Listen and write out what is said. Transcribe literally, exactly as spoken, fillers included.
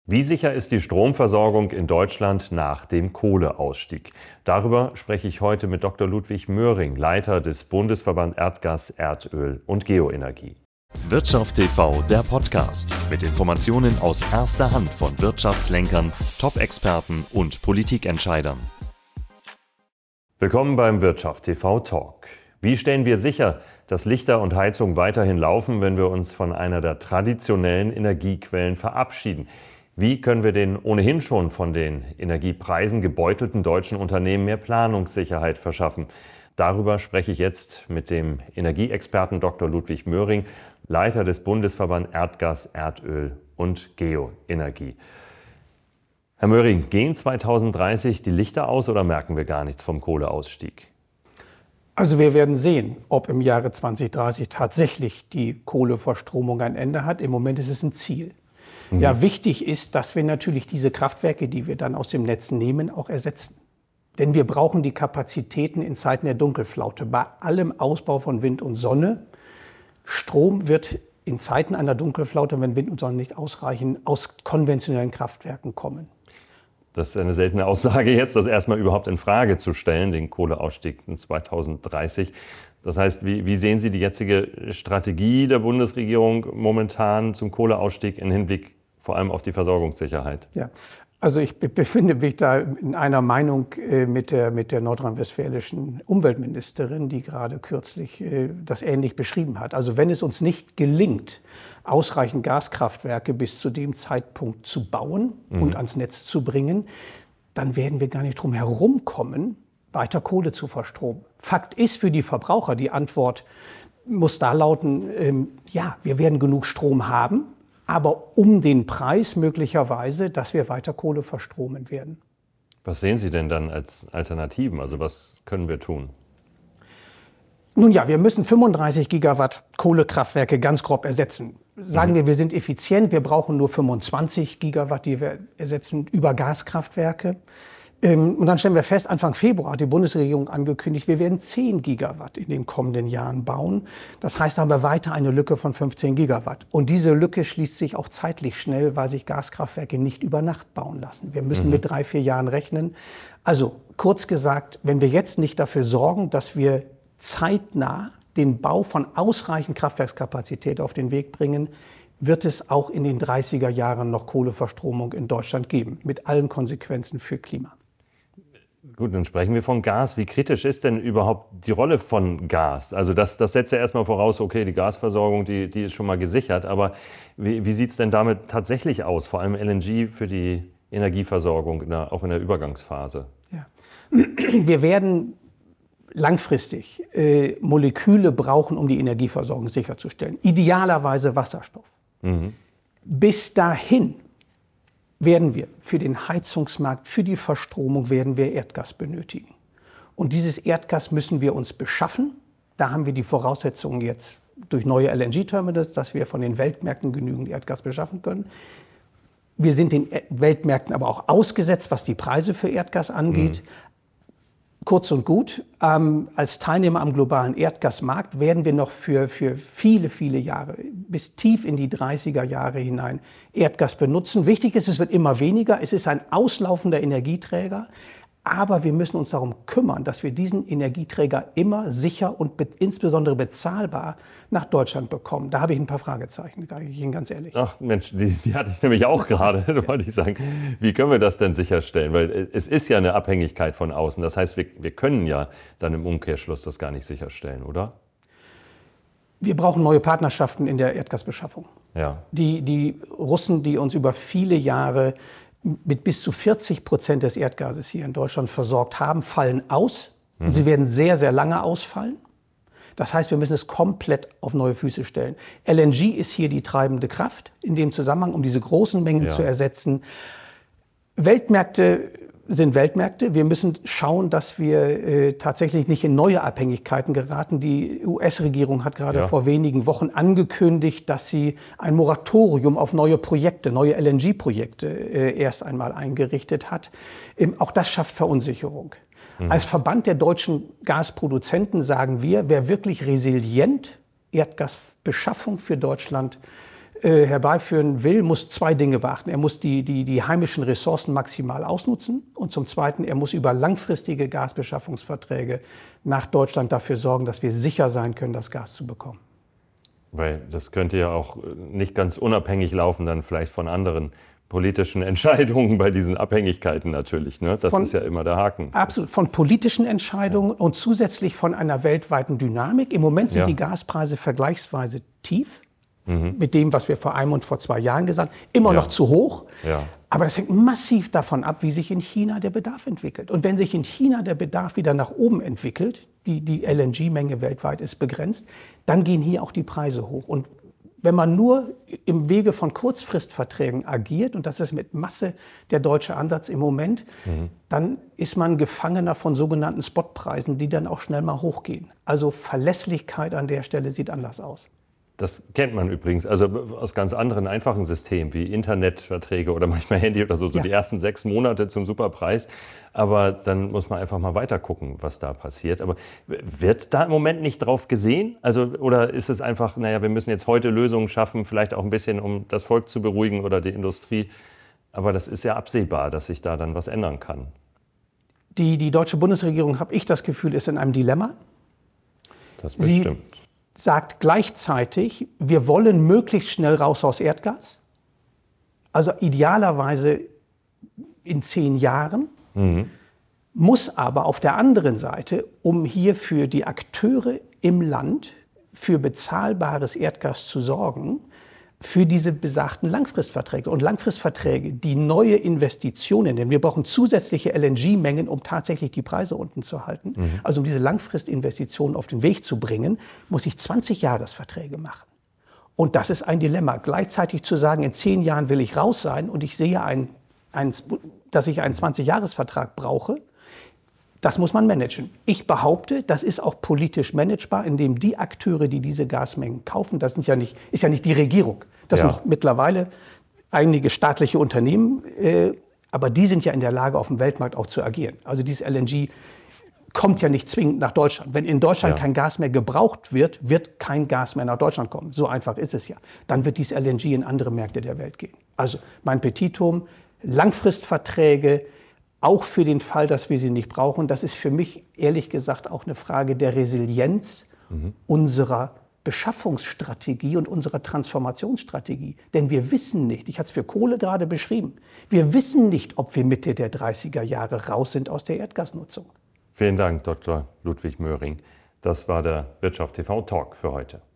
Wie sicher ist die Stromversorgung in Deutschland nach dem Kohleausstieg? Darüber spreche ich heute mit Doktor Ludwig Möhring, Leiter des Bundesverband Erdgas, Erdöl und Geoenergie. Wirtschaft T V, der Podcast mit Informationen aus erster Hand von Wirtschaftslenkern, Top-Experten und Politikentscheidern. Willkommen beim Wirtschaft T V Talk. Wie stellen wir sicher, dass Lichter und Heizung weiterhin laufen, wenn wir uns von einer der traditionellen Energiequellen verabschieden? Wie können wir den ohnehin schon von den Energiepreisen gebeutelten deutschen Unternehmen mehr Planungssicherheit verschaffen? Darüber spreche ich jetzt mit dem Energieexperten Doktor Ludwig Möhring, Leiter des Bundesverband Erdgas, Erdöl und Geoenergie. Herr Möhring, gehen zwanzig dreißig die Lichter aus oder merken wir gar nichts vom Kohleausstieg? Also wir werden sehen, ob im Jahre zwanzig dreißig tatsächlich die Kohleverstromung ein Ende hat. Im Moment ist es ein Ziel. Mhm. Ja, wichtig ist, dass wir natürlich diese Kraftwerke, die wir dann aus dem Netz nehmen, auch ersetzen. Denn wir brauchen die Kapazitäten in Zeiten der Dunkelflaute. Bei allem Ausbau von Wind und Sonne, Strom wird in Zeiten einer Dunkelflaute, wenn Wind und Sonne nicht ausreichen, aus konventionellen Kraftwerken kommen. Das ist eine seltene Aussage jetzt, das erstmal überhaupt in Frage zu stellen, den Kohleausstieg in zwanzig dreißig. Das heißt, wie, wie sehen Sie die jetzige Strategie der Bundesregierung momentan zum Kohleausstieg im Hinblick vor allem auf die Versorgungssicherheit? Ja, also ich befinde mich da in einer Meinung mit der, mit der nordrhein-westfälischen Umweltministerin, die gerade kürzlich das ähnlich beschrieben hat. Also wenn es uns nicht gelingt, ausreichend Gaskraftwerke bis zu dem Zeitpunkt zu bauen mhm. und ans Netz zu bringen, dann werden wir gar nicht drum herumkommen, weiter Kohle zu verstromen. Fakt ist für die Verbraucher, die Antwort muss da lauten, ähm, ja, wir werden genug Strom haben, aber um den Preis möglicherweise, dass wir weiter Kohle verstromen werden. Was sehen Sie denn dann als Alternativen? Also was können wir tun? Nun ja, wir müssen fünfunddreißig Gigawatt Kohlekraftwerke ganz grob ersetzen. Sagen mhm. wir, wir sind effizient, wir brauchen nur fünfundzwanzig Gigawatt, die wir ersetzen über Gaskraftwerke. Und dann stellen wir fest, Anfang Februar hat die Bundesregierung angekündigt, wir werden zehn Gigawatt in den kommenden Jahren bauen. Das heißt, da haben wir weiter eine Lücke von fünfzehn Gigawatt. Und diese Lücke schließt sich auch zeitlich schnell, weil sich Gaskraftwerke nicht über Nacht bauen lassen. Wir müssen mhm. mit drei, vier Jahren rechnen. Also kurz gesagt, wenn wir jetzt nicht dafür sorgen, dass wir zeitnah den Bau von ausreichend Kraftwerkskapazität auf den Weg bringen, wird es auch in den dreißiger Jahren noch Kohleverstromung in Deutschland geben, mit allen Konsequenzen für Klima. Gut, dann sprechen wir von Gas. Wie kritisch ist denn überhaupt die Rolle von Gas? Also das, das setzt ja erstmal voraus, okay, die Gasversorgung, die, die ist schon mal gesichert. Aber wie, wie sieht es denn damit tatsächlich aus? Vor allem L N G für die Energieversorgung, in der, auch in der Übergangsphase. Ja. Wir werden langfristig äh, Moleküle brauchen, um die Energieversorgung sicherzustellen. Idealerweise Wasserstoff. Mhm. Bis dahin werden wir für den Heizungsmarkt, für die Verstromung werden wir Erdgas benötigen. Und dieses Erdgas müssen wir uns beschaffen. Da haben wir die Voraussetzungen jetzt durch neue L N G-Terminals, dass wir von den Weltmärkten genügend Erdgas beschaffen können. Wir sind den Weltmärkten aber auch ausgesetzt, was die Preise für Erdgas angeht. Mhm. Kurz und gut, ähm, als Teilnehmer am globalen Erdgasmarkt werden wir noch für, für viele, viele Jahre, bis tief in die dreißiger Jahre hinein Erdgas benutzen. Wichtig ist, es wird immer weniger, es ist ein auslaufender Energieträger, aber wir müssen uns darum kümmern, dass wir diesen Energieträger immer sicher und be- insbesondere bezahlbar nach Deutschland bekommen. Da habe ich ein paar Fragezeichen, sage ich Ihnen ganz ehrlich. Ach Mensch, die, die hatte ich nämlich auch gerade, da wollte ich sagen. Wie können wir das denn sicherstellen? Weil es ist ja eine Abhängigkeit von außen. Das heißt, wir, wir können ja dann im Umkehrschluss das gar nicht sicherstellen, oder? Wir brauchen neue Partnerschaften in der Erdgasbeschaffung. Ja. Die, die Russen, die uns über viele Jahre mit bis zu vierzig Prozent des Erdgases hier in Deutschland versorgt haben, fallen aus. Mhm. Und sie werden sehr, sehr lange ausfallen. Das heißt, wir müssen es komplett auf neue Füße stellen. L N G ist hier die treibende Kraft in dem Zusammenhang, um diese großen Mengen ja. zu ersetzen. Weltmärkte sind Weltmärkte. Wir müssen schauen, dass wir äh, tatsächlich nicht in neue Abhängigkeiten geraten. Die U S-Regierung hat gerade ja. vor wenigen Wochen angekündigt, dass sie ein Moratorium auf neue Projekte, neue L N G-Projekte äh, erst einmal eingerichtet hat. Ähm, auch das schafft Verunsicherung. Mhm. Als Verband der deutschen Gasproduzenten sagen wir, wer wirklich resilient Erdgasbeschaffung für Deutschland äh, herbeiführen will, muss zwei Dinge beachten. Er muss die, die, die heimischen Ressourcen maximal ausnutzen und zum Zweiten, er muss über langfristige Gasbeschaffungsverträge nach Deutschland dafür sorgen, dass wir sicher sein können, das Gas zu bekommen. Weil das könnte ja auch nicht ganz unabhängig laufen, dann vielleicht von anderen politischen Entscheidungen bei diesen Abhängigkeiten natürlich. Ne? Das von, ist ja immer der Haken. Absolut, von politischen Entscheidungen ja. und zusätzlich von einer weltweiten Dynamik. Im Moment sind ja. die Gaspreise vergleichsweise tief, mhm. mit dem, was wir vor einem und vor zwei Jahren gesagt haben. Immer ja. noch zu hoch. Ja. Aber das hängt massiv davon ab, wie sich in China der Bedarf entwickelt. Und wenn sich in China der Bedarf wieder nach oben entwickelt, die, die L N G-Menge weltweit ist begrenzt, dann gehen hier auch die Preise hoch. Und wenn man nur im Wege von Kurzfristverträgen agiert, und das ist mit Masse der deutsche Ansatz im Moment, mhm. dann ist man Gefangener von sogenannten Spotpreisen, die dann auch schnell mal hochgehen. Also Verlässlichkeit an der Stelle sieht anders aus. Das kennt man übrigens, also aus ganz anderen einfachen Systemen wie Internetverträge oder manchmal Handy oder so, so ja. die ersten sechs Monate zum Superpreis. Aber dann muss man einfach mal weiter gucken, was da passiert. Aber wird da im Moment nicht drauf gesehen? Also, oder ist es einfach, naja, wir müssen jetzt heute Lösungen schaffen, vielleicht auch ein bisschen, um das Volk zu beruhigen oder die Industrie. Aber das ist ja absehbar, dass sich da dann was ändern kann. Die, die deutsche Bundesregierung, habe ich das Gefühl, ist in einem Dilemma. Das bestimmt. Sie sagt gleichzeitig, wir wollen möglichst schnell raus aus Erdgas. Also idealerweise in zehn Jahren. Mhm. Muss aber auf der anderen Seite, um hier für die Akteure im Land für bezahlbares Erdgas zu sorgen, für diese besagten Langfristverträge. Und Langfristverträge, die neue Investitionen, denn wir brauchen zusätzliche L N G-Mengen, um tatsächlich die Preise unten zu halten. Mhm. Also um diese Langfristinvestitionen auf den Weg zu bringen, muss ich zwanzig-Jahres-Verträge machen. Und das ist ein Dilemma. Gleichzeitig zu sagen, in zehn Jahren will ich raus sein und ich sehe, ein, ein, dass ich einen zwanzig-Jahres-Vertrag brauche, das muss man managen. Ich behaupte, das ist auch politisch managebar, indem die Akteure, die diese Gasmengen kaufen, das sind ja nicht, ist ja nicht die Regierung. Das ja. sind mittlerweile einige staatliche Unternehmen, äh, aber die sind ja in der Lage, auf dem Weltmarkt auch zu agieren. Also dieses L N G kommt ja nicht zwingend nach Deutschland. Wenn in Deutschland ja. kein Gas mehr gebraucht wird, wird kein Gas mehr nach Deutschland kommen. So einfach ist es ja. Dann wird dieses L N G in andere Märkte der Welt gehen. Also mein Petitum, Langfristverträge, auch für den Fall, dass wir sie nicht brauchen. Das ist für mich ehrlich gesagt auch eine Frage der Resilienz mhm. unserer Beschaffungsstrategie und unserer Transformationsstrategie. Denn wir wissen nicht, ich hatte es für Kohle gerade beschrieben, wir wissen nicht, ob wir Mitte der dreißiger Jahre raus sind aus der Erdgasnutzung. Vielen Dank, Doktor Ludwig Möhring. Das war der Wirtschaft T V Talk für heute.